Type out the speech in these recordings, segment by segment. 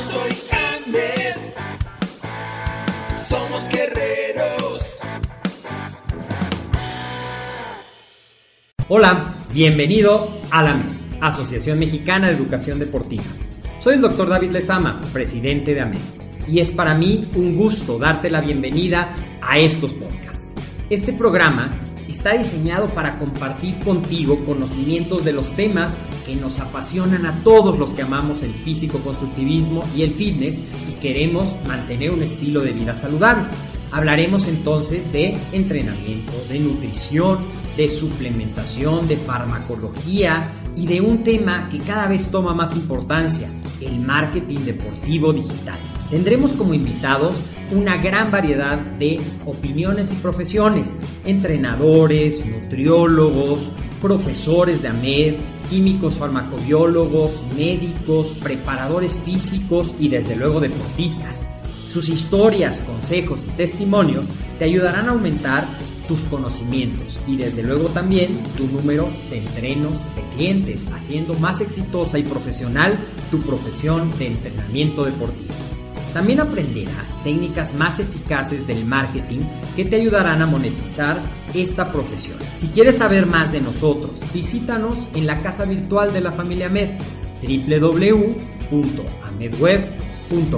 soy Ahmed. Somos guerreros. Hola, bienvenido a la AMED, Asociación Mexicana de Educación Deportiva. Soy el Dr. David Lezama, presidente de AMED, y es para mí un gusto darte la bienvenida a estos podcasts. Este programa está diseñado para compartir contigo conocimientos de los temas que nos apasionan a todos los que amamos el físico-constructivismo y el fitness y queremos mantener un estilo de vida saludable. Hablaremos entonces de entrenamiento, de nutrición, de suplementación, de farmacología y de un tema que cada vez toma más importancia, el marketing deportivo digital. Tendremos como invitados una gran variedad de opiniones y profesiones, entrenadores, nutriólogos, profesores de AMED, químicos farmacobiólogos, médicos, preparadores físicos y desde luego deportistas. Sus historias, consejos y testimonios te ayudarán a aumentar tus conocimientos y desde luego también tu número de entrenos de clientes, haciendo más exitosa y profesional tu profesión de entrenamiento deportivo. También aprenderás técnicas más eficaces del marketing que te ayudarán a monetizar esta profesión. Si quieres saber más de nosotros, visítanos en la casa virtual de la familia AMED, www.amedweb.com.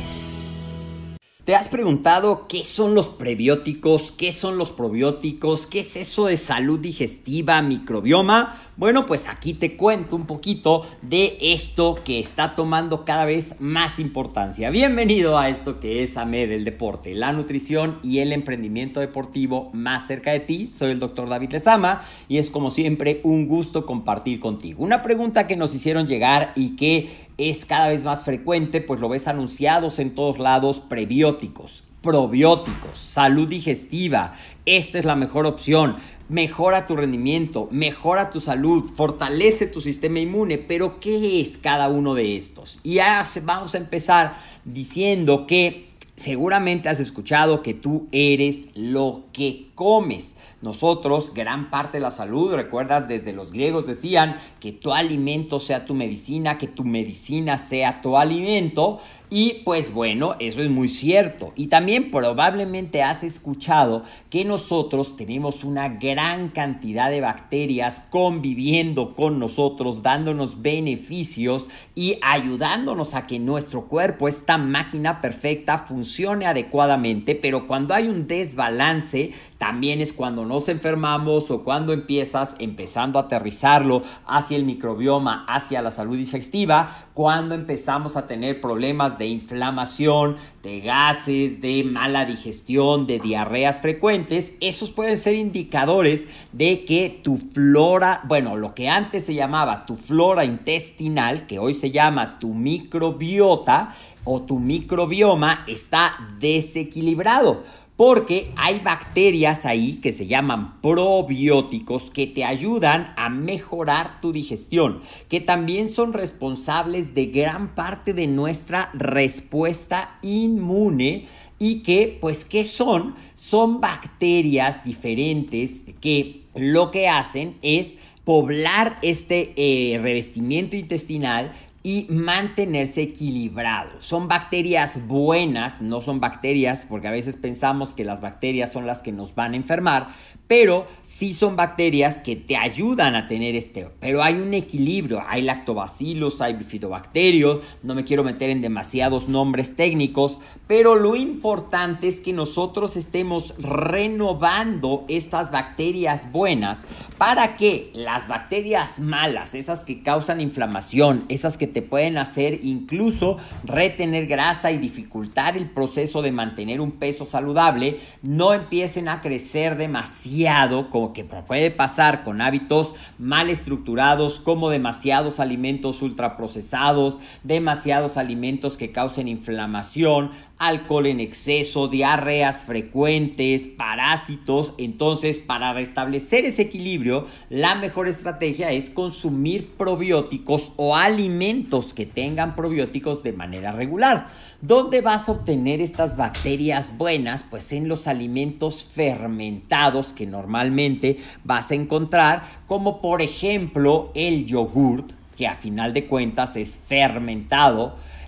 ¿Te has preguntado qué son los prebióticos, qué son los probióticos, qué es eso de salud digestiva, microbioma? Bueno, pues aquí te cuento un poquito de esto que está tomando cada vez más importancia. Bienvenido a esto que es AMED, el deporte, la nutrición y el emprendimiento deportivo más cerca de ti. Soy el Dr. David Lezama y es como siempre un gusto compartir contigo. Una pregunta que nos hicieron llegar y que es cada vez más frecuente, pues lo ves anunciados en todos lados: prebióticos, probióticos, salud digestiva. Esta es la mejor opción. Mejora tu rendimiento, mejora tu salud, fortalece tu sistema inmune. Pero ¿qué es cada uno de estos? Y ya vamos a empezar diciendo que seguramente has escuchado que tú eres lo que comes. Nosotros, gran parte de la salud, recuerdas, desde los griegos decían que tu alimento sea tu medicina, que tu medicina sea tu alimento. Y pues bueno, eso es muy cierto. Y también probablemente has escuchado que nosotros tenemos una gran cantidad de bacterias conviviendo con nosotros, dándonos beneficios y ayudándonos a que nuestro cuerpo, esta máquina perfecta, funcione adecuadamente. Pero cuando hay un desbalance, también es cuando nos enfermamos o cuando empezando a aterrizarlo hacia el microbioma, hacia la salud digestiva, cuando empezamos a tener problemas de inflamación, de gases, de mala digestión, de diarreas frecuentes. Esos pueden ser indicadores de que tu flora, bueno, lo que antes se llamaba tu flora intestinal, que hoy se llama tu microbiota o tu microbioma, está desequilibrado. Porque hay bacterias ahí que se llaman probióticos que te ayudan a mejorar tu digestión, que también son responsables de gran parte de nuestra respuesta inmune y que, pues, ¿qué son? Son bacterias diferentes que lo que hacen es poblar este revestimiento intestinal y mantenerse equilibrado. Son bacterias buenas, no son bacterias, porque a veces pensamos que las bacterias son las que nos van a enfermar, pero sí son bacterias que te ayudan a tener pero hay un equilibrio, hay lactobacillus, hay bifidobacterios, no me quiero meter en demasiados nombres técnicos, pero lo importante es que nosotros estemos renovando estas bacterias buenas para que las bacterias malas, esas que causan inflamación, esas que te pueden hacer incluso retener grasa y dificultar el proceso de mantener un peso saludable, no empiecen a crecer demasiado, como que puede pasar con hábitos mal estructurados, como demasiados alimentos ultraprocesados, demasiados alimentos que causen inflamación, alcohol en exceso, diarreas frecuentes, parásitos. Entonces, para restablecer ese equilibrio, la mejor estrategia es consumir probióticos o alimentos que tengan probióticos de manera regular. ¿Dónde vas a obtener estas bacterias buenas? Pues en los alimentos fermentados que normalmente vas a encontrar, como por ejemplo el yogurt, que a final de cuentas es fermentado.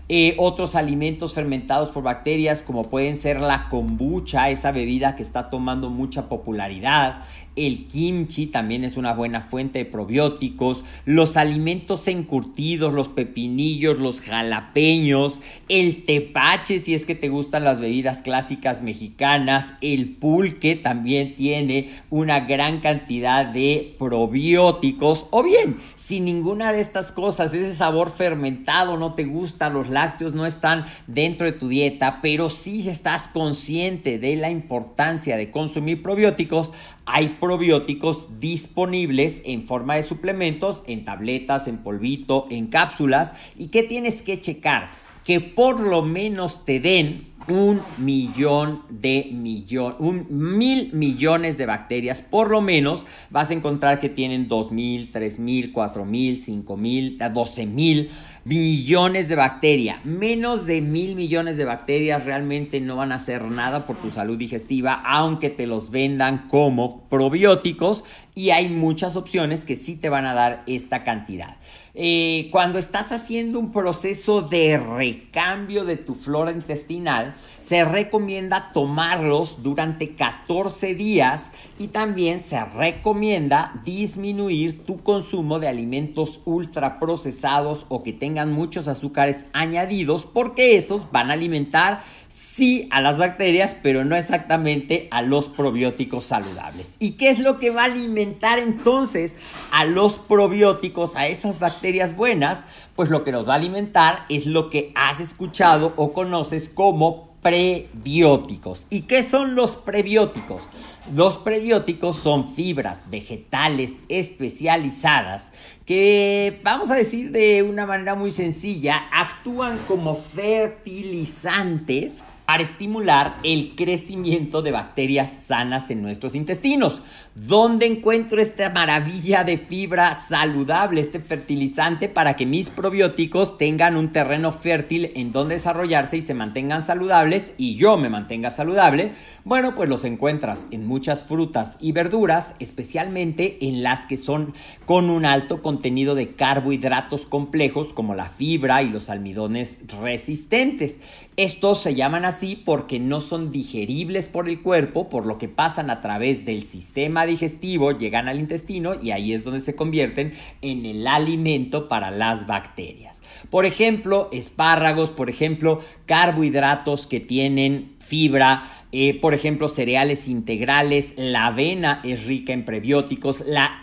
Otros alimentos fermentados por bacterias como pueden ser la kombucha, esa bebida que está tomando mucha popularidad. El kimchi también es una buena fuente de probióticos. Los alimentos encurtidos, los pepinillos, los jalapeños, el tepache si es que te gustan las bebidas clásicas mexicanas. El pulque también tiene una gran cantidad de probióticos. O bien, si ninguna de estas cosas, ese sabor fermentado no te gusta, los lácteos no están dentro de tu dieta, pero sí estás consciente de la importancia de consumir probióticos, hay probióticos disponibles en forma de suplementos, en tabletas, en polvito, en cápsulas. ¿Y qué tienes que checar? Que por lo menos te den 1.000 millones de bacterias. Por lo menos vas a encontrar que tienen 2.000, 3.000, 4.000, 5.000, 12.000 millones de bacterias. Menos de 1.000 millones de bacterias realmente no van a hacer nada por tu salud digestiva, aunque te los vendan como probióticos, y hay muchas opciones que sí te van a dar esta cantidad. Cuando estás haciendo un proceso de recambio de tu flora intestinal, se recomienda tomarlos durante 14 días y también se recomienda disminuir tu consumo de alimentos ultraprocesados o que tengan muchos azúcares añadidos, porque esos van a alimentar sí a las bacterias, pero no exactamente a los probióticos saludables. ¿Y qué es lo que va a alimentar entonces a los probióticos, a esas bacterias buenas? Pues lo que nos va a alimentar es lo que has escuchado o conoces como prebióticos. ¿Y qué son los prebióticos? Los prebióticos son fibras vegetales especializadas que, vamos a decir de una manera muy sencilla, actúan como fertilizantes para estimular el crecimiento de bacterias sanas en nuestros intestinos. ¿Dónde encuentro esta maravilla de fibra saludable, este fertilizante, para que mis probióticos tengan un terreno fértil en donde desarrollarse y se mantengan saludables y yo me mantenga saludable? Bueno, pues los encuentras en muchas frutas y verduras, especialmente en las que son con un alto contenido de carbohidratos complejos como la fibra y los almidones resistentes. Estos se llaman así porque no son digeribles por el cuerpo, por lo que pasan a través del sistema digestivo, llegan al intestino y ahí es donde se convierten en el alimento para las bacterias. Por ejemplo, espárragos, por ejemplo, carbohidratos que tienen fibra, por ejemplo, cereales integrales. La avena es rica en prebióticos. La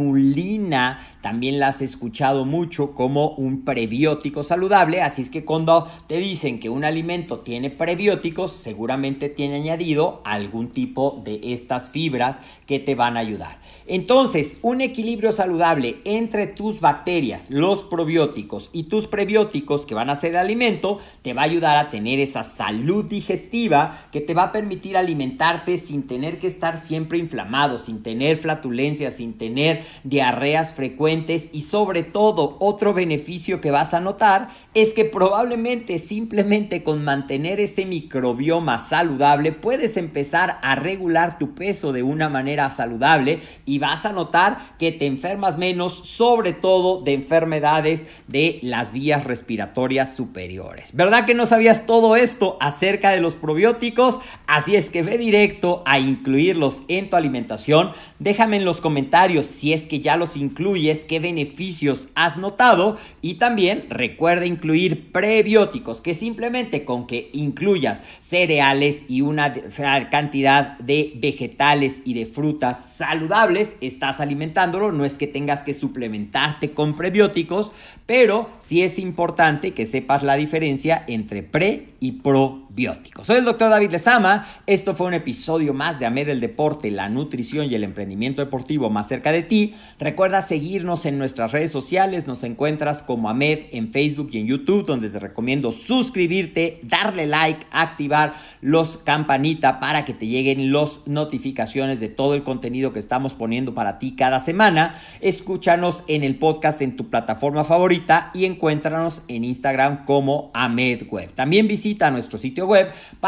inulina también la has escuchado mucho como un prebiótico saludable. Así es que cuando te dicen que un alimento tiene prebióticos, seguramente tiene añadido algún tipo de estas fibras que te van a ayudar. Entonces, un equilibrio saludable entre tus bacterias, los probióticos y tus prebióticos que van a ser el alimento, te va a ayudar a tener esa salud digestiva que te va a permitir alimentarte sin tener que estar siempre inflamado, sin tener flatulencias, sin tener diarreas frecuentes. Y sobre todo, otro beneficio que vas a notar es que probablemente simplemente con mantener ese microbioma saludable puedes empezar a regular tu peso de una manera saludable y vas a notar que te enfermas menos, sobre todo de enfermedades de las vías respiratorias superiores. ¿Verdad que no sabías todo esto acerca de los probióticos? Así es que ve directo a incluirlos en tu alimentación. Déjame en los comentarios si es que ya los incluyes, qué beneficios has notado, y también recuerda incluir prebióticos, que simplemente con que incluyas cereales y una cantidad de vegetales y de frutas saludables, estás alimentándolo. No es que tengas que suplementarte con prebióticos, pero sí es importante que sepas la diferencia entre pre y probióticos. Soy el Dr. David Lezama. Esto fue un episodio más de AMED, el deporte, la nutrición y el emprendimiento deportivo más cerca de ti. Recuerda seguirnos en nuestras redes sociales. Nos encuentras como AMED en Facebook y en YouTube, donde te recomiendo suscribirte, darle like, activar los campanita para que te lleguen las notificaciones de todo el contenido que estamos poniendo para ti cada semana. Escúchanos en el podcast en tu plataforma favorita y encuéntranos en Instagram como AMED Web. También visita nuestro sitio web para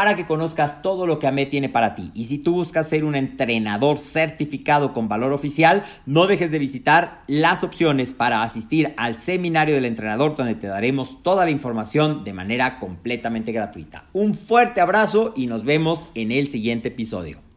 para que conozcas todo lo que AMED tiene para ti. Y si tú buscas ser un entrenador certificado con valor oficial, no dejes de visitar las opciones para asistir al seminario del entrenador, donde te daremos toda la información de manera completamente gratuita. Un fuerte abrazo y nos vemos en el siguiente episodio.